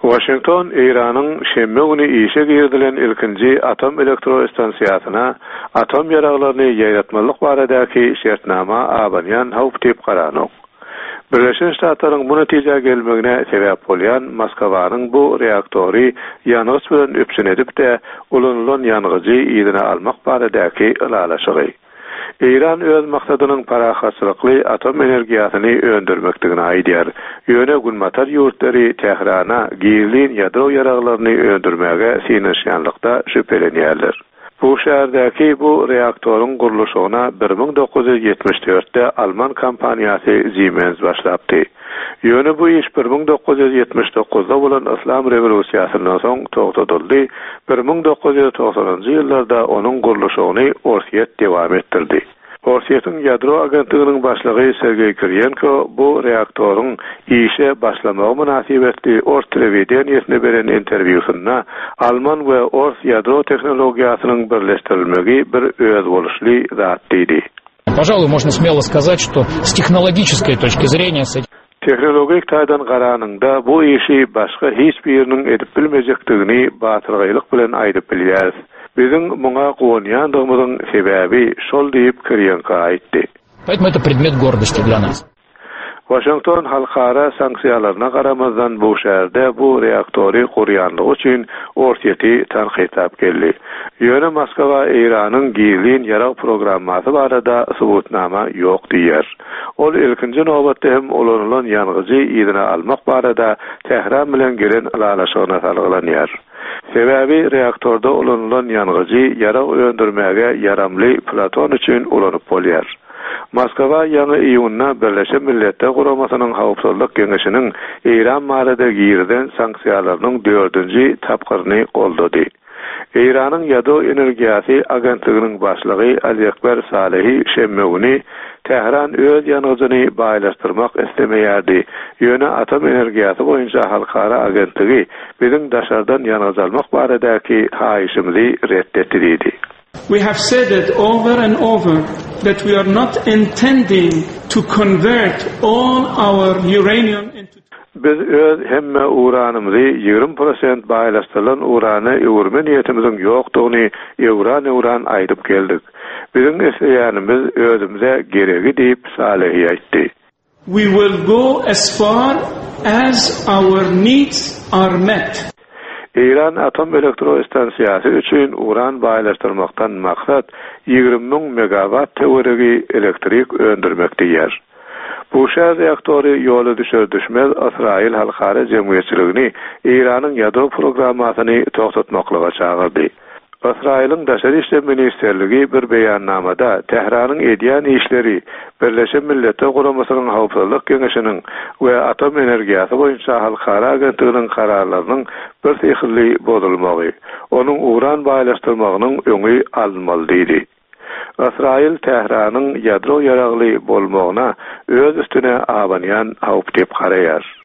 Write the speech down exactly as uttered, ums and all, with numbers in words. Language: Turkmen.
Washington, İran'ın şemme günü işe girdilen ilkinci atom elektrostansiyasyna atom yaraglaryny ýaýratmalyk baradaki şertnama abanyan howp tip garanyk. Birleşen Ştatlaryň bu netije gelmegine sebäp bolýan Moskowanyň bu reaktory ýanyş bilen öpsün edip de ulanylan ýanygyjy ýerine almak baradaki ılalaşygy. İran öz maksadynyň parahatsızlykly atom energiýasyny öndürmekdigini aýdýar. Ýöne Gulmatar ýurtları Tehrana giýilen ýadro ýaraglaryny öndürmäge sinişýänlikde şüphelenýärler. Bu şäherdäki bu reaktoryň gurulşyna bir ming dokuz ýüz ýetmiş dörtde Alman kompaniýasy Siemens başlapdy. Ýöne bu iş bir ming dokuz ýüz ýetmiş dokuzda bolan Islam rewolýusiýasyndan soň togtadyldy. bir ming dokuz ýüz toksonunjy ýyllarda onuň gurulşyny Orsiýet dewam etdirdi. Orsiýetyň ýadro agentligining başlygy Sergey Kiryenko bu reaktoryň işe başlamagy münasibetli Ors telewizionyna beren interwýusynda Alman we Ors ýadro tehnologiýasynyň birleşdirilmegi bir öz boluşly zat diýdi. Пожалуй, можно смело сказать, что с технологической точки зрения Teknologik taýdan garanyňda bu işi başga hiç biriniň edip bilmejekdigini batyrgylyk bilen aýdyp bilýär. Biziň muňa goňýandygymyzyň sebäbi şol diýip Kiryenko aýtdy. Поэтому это предмет гордости для нас. Washington halkara sanksiýalaryna garamazdan bu şäherde bu reaktory gurýanlygy üçin Orsiýeti tanqytlap geldi. Ýöne Moskwa İranyň giýilen ýarag programmasy barada subutnama ýok diýer. Ol ilkinji nobatda hem olanylan ýanygyjy ýerine almak barada Tehran bilen gelen ýalaşygyna salgylanyar. Sebäbi reaktorda olanylan ýanygyjy ýarag öndürmäge ýaramly platon üçin ulanyp bolýar. Moskwa ýa-ni iýunna Birleşen Milletler Guramasynyň hawpsuzlyk geňeşiniň İran barada giýirden sanksiýalarynyň dördünji tapgyryny goldady. İranyň ýadro energiýasy agentliginiň başlygy Ali Ekber Salehi şemme güni Tehran öz ýanygyny baýlaşdyrmak istemýärdi. Ýöne atom energiýasy boýunça halkara agentligi biziň daşardan ýanygy almak baradaky haýyşymyzy reddetdi diýdi. We have said it over and over that we are not intending to convert all our uranium into Biz öz hemme uranymyzy ýigrim prosent baýlaşdyrylan urany öwürme niýetimiziň ýokdugyny uran uran aýdyp geldik. Biziň esleýänimiz özümize geregi diýip Salih aýtdy. We will go as far as our needs are met. İran atom elektrostansiýasy üçin uran baýlaşdyrmakdan maksat ýigrim ming megawatt teorigi elektrik öndürmek diýer. Bu şäher reaktory ýola düşer düşmez Israil halkara jemgyýetçiligini İranyň ýadro programmasyny toktatmaklyga çagyrdy. Israil'in Daşary işler ministerligi bir beýannamada Tehranyň edýän işleri Birleşen Milletler Guramasynyň hawpsuzlyk geňeşiniň we atom energiýasy boýunça halkara agentliginiň kararlarynyň bir syhly bozulmagy, onuň uran baýlaşdyrmagynyň öňü alınmaly diýdi. Israil Tehranyň ýadro ýaragly bolmagyna öz üstüne abanýan hawp diýip garaýar.